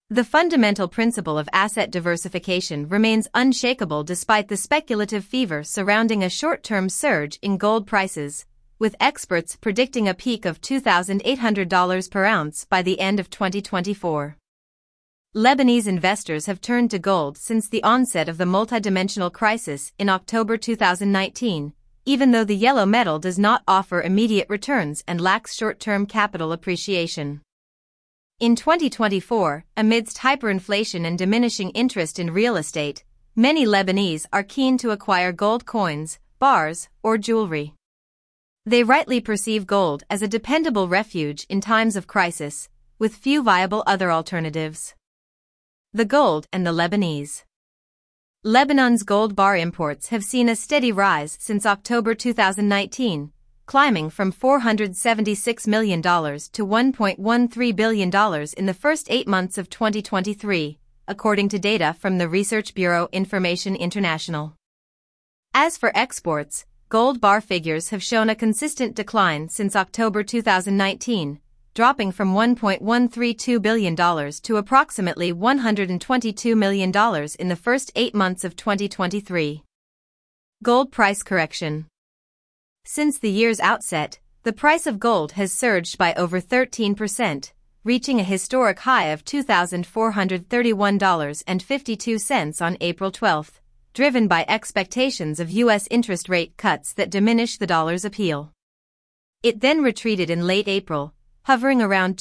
The fundamental principle of asset diversification remains unshakable despite the speculative fever surrounding a short-term surge in gold prices, with experts predicting a peak of $2,800 per ounce by the end of 2024. Lebanese investors have turned to gold since the onset of the multidimensional crisis in October 2019, even though the yellow metal does not offer immediate returns and lacks short-term capital appreciation. In 2024, amidst hyperinflation and diminishing interest in real estate, many Lebanese are keen to acquire gold coins, bars, or jewelry. They rightly perceive gold as a dependable refuge in times of crisis, with few viable other alternatives. The gold and the Lebanese. Lebanon's gold bar imports have seen a steady rise since October 2019, climbing from $476 million to $1.13 billion in the first 8 months of 2023, according to data from the Research Bureau Information International. As for exports, gold bar figures have shown a consistent decline since October 2019, dropping from $1.132 billion to approximately $122 million in the first 8 months of 2023. Gold price correction. Since the year's outset, the price of gold has surged by over 13%, reaching a historic high of $2,431.52 on April 12, driven by expectations of U.S. interest rate cuts that diminish the dollar's appeal. It then retreated in late April, hovering around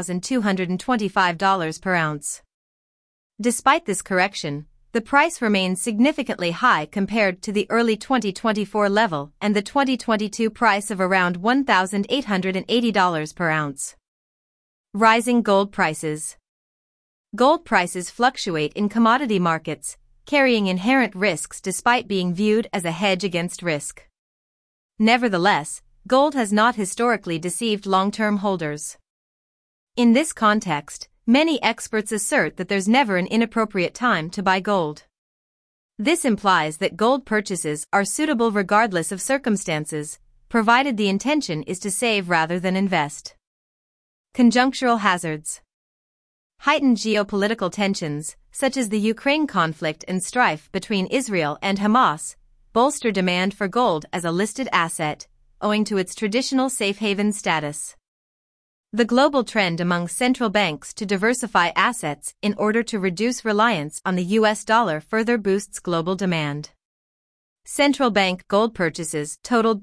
$2,225 per ounce. Despite this correction, the price remains significantly high compared to the early 2024 level and the 2022 price of around $1,880 per ounce. Rising gold prices. Gold prices fluctuate in commodity markets, carrying inherent risks despite being viewed as a hedge against risk. Nevertheless, gold has not historically deceived long-term holders. In this context, many experts assert that there's never an inappropriate time to buy gold. This implies that gold purchases are suitable regardless of circumstances, provided the intention is to save rather than invest. Conjunctural hazards. Heightened geopolitical tensions, such as the Ukraine conflict and strife between Israel and Hamas, bolster demand for gold as a listed asset, owing to its traditional safe haven status. The global trend among central banks to diversify assets in order to reduce reliance on the US dollar further boosts global demand. Central bank gold purchases totaled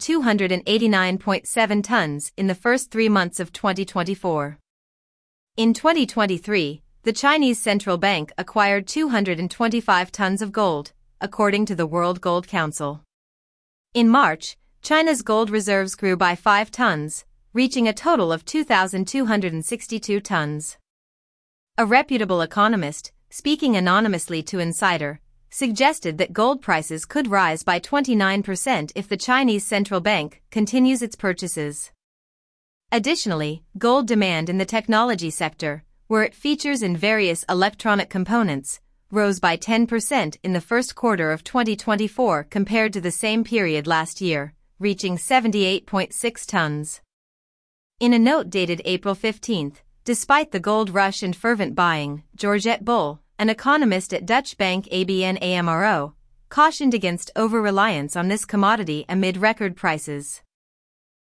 289.7 tons in the first 3 months of 2024. In 2023, the Chinese central bank acquired 225 tons of gold, according to the World Gold Council. In March, China's gold reserves grew by 5 tons, reaching a total of 2,262 tons. A reputable economist, speaking anonymously to Insider, suggested that gold prices could rise by 29% if the Chinese central bank continues its purchases. Additionally, gold demand in the technology sector, where it features in various electronic components, rose by 10% in the first quarter of 2024 compared to the same period last year, reaching 78.6 tons. In a note dated April 15, despite the gold rush and fervent buying, Georgette Bull, an economist at Dutch bank ABN AMRO, cautioned against over-reliance on this commodity amid record prices.